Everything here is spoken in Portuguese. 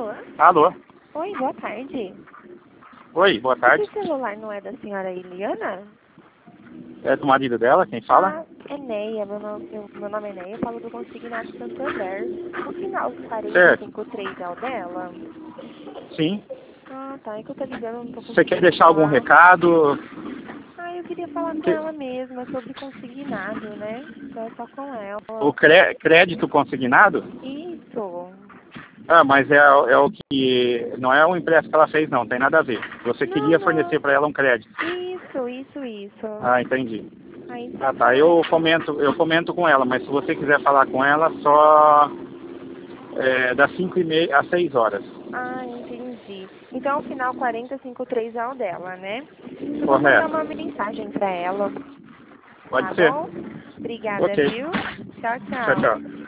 Alô? Alô? Oi, boa tarde. Oi, boa tarde. Esse celular não é da senhora Eliana? É do marido dela, quem fala? Ah, é Neia, meu nome é Neia, eu falo do Consignado Santander. O final Certo. 4053 é o dela? Sim. Ah, tá, é que eu tô ligando, não tô Você quer conseguindo deixar algum falar. recado? Ah, eu queria falar com Que- ela mesma sobre consignado, né? Então é só com ela. O crédito consignado? Isso. Ah, mas é o que... Não é o empréstimo que ela fez, não. Tem nada a ver. Você Não, queria fornecer não. para ela um crédito. Isso. Ah, entendi. Aí Ah, só tá. falar. Eu comento com ela, mas se você quiser falar com ela, só das 5h30 às 6 horas. Ah, entendi. Então, o final 4053 é o dela, né? Eu vou mandar Correto. uma mensagem pra ela, tá Pode ser? bom? Obrigada, Ok. viu? Tchau, Tchau, tchau. tchau.